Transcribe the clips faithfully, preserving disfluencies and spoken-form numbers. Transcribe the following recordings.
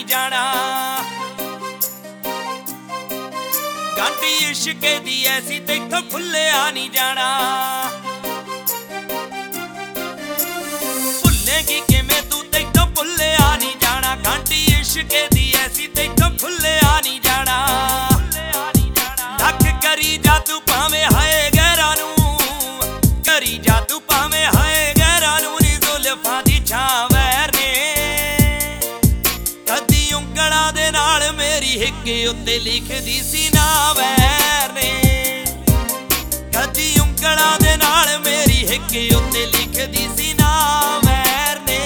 नहीं जाना। गांडी इश्के दी ऐसी तेथों खुल्लिया नहीं जाना। भुलेगी किवें तू तेथों भुल्लिया नहीं जाना। गांडी इश्के दी ऐसी तेथों खुल्लिया नहीं जाना। लख करी जा तू भावें हाय गैरां नूं, करी जा तू भावें हाय गैरां नूं नी जुल्फां दी छां वैर ने। कदी उंगलां दे नाल मेरी हिक उत्ते लिखदी सी ना वैर ने। कदी उंगलां दे नाल मेरी हिक उत्ते लिखदी सी ना वैर ने।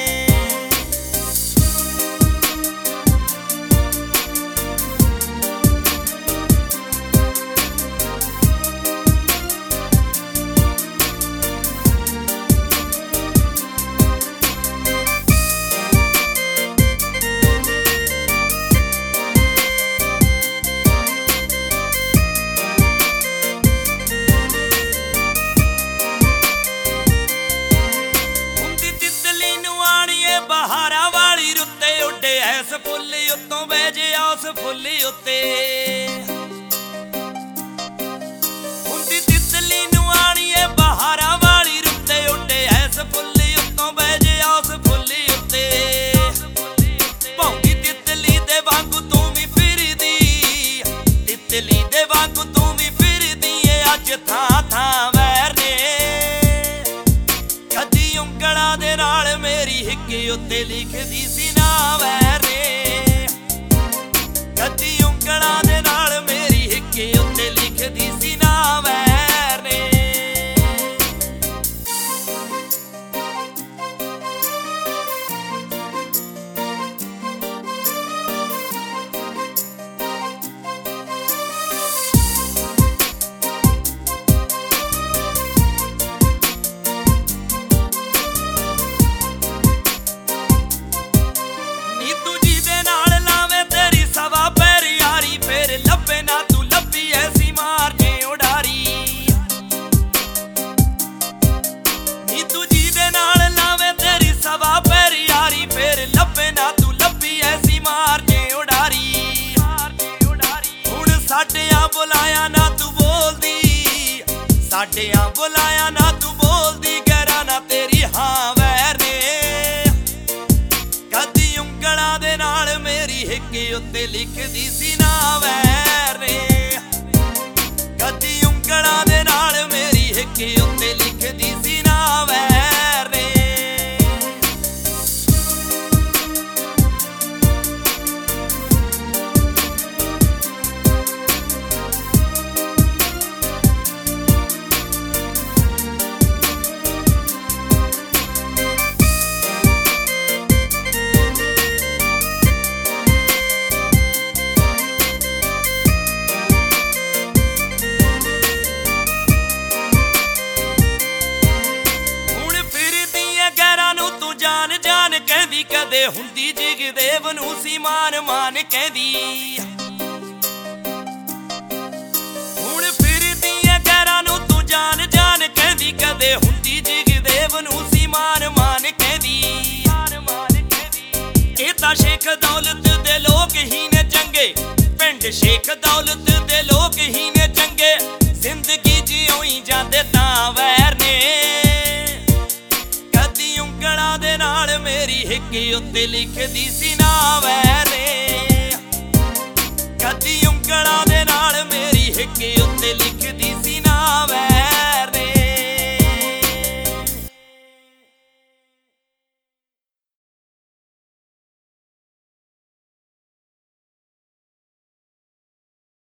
बहारां वाली रुत्ते उड्डे ऐस फुल उत्तों बह जे उस फुल उत्ते। हुंदी तितली नूं आणीए बहारां वाली रुत्ते उड्डे ऐस फुल उत्तों बह जे उस फुल उत्ते। भौंदी तितली दे वांगू तू भी फिरदी, तितली दे वांगू तू भी फिरदी ए अज थां थां वैर ने। कदी उंगलां दे नाल मेरी हिक उत्ते लिखदी सी ना वैर ने। कदी उंगलां दे नाल मेरी हिक उत्ते लिखदी सी ना वैर ने। लब्बे ना तू लब्बी ऐसी मार जे उडारी। नी तू जी दे नाल लावे तेरी सवा पैर यारी। फिर लब्बे ना तू लब्बी ऐसी मार जे उडारी। हुण साडियां बुलाया ना तू बोलदी, साडियां बुलाया ना तू बोलदी गैरां ना तेरी हां वैर ने। कदी उंगलां दे नाल मेरी हिक उत्ते लिखदी सी ना वैर ने। कदी उंगलां दे नाल मेरी हिक उत्ते लिखदी सी ना वैर ने। कहदी कदे हुंदी जगदेव नूं सी मान मान कहदी। हुण फिरदी ऐ गैरां नूं तू जान जान कहदी। कदे हुंदी जगदेव नूं सी मान मान कहदी। इह तां शेख दौलत दे लोक ही ने चंगे, पिंड शेख दौलत दे लोक ही ने चंगे। जिंदगी जिउई जांदे तां वैर ने। उंगलां दे नाल मेरी हिक उत्ते लिखदी सी ना वैर ने। कदी उंगलां दे नाल मेरी हिक उत्ते लिखदी सी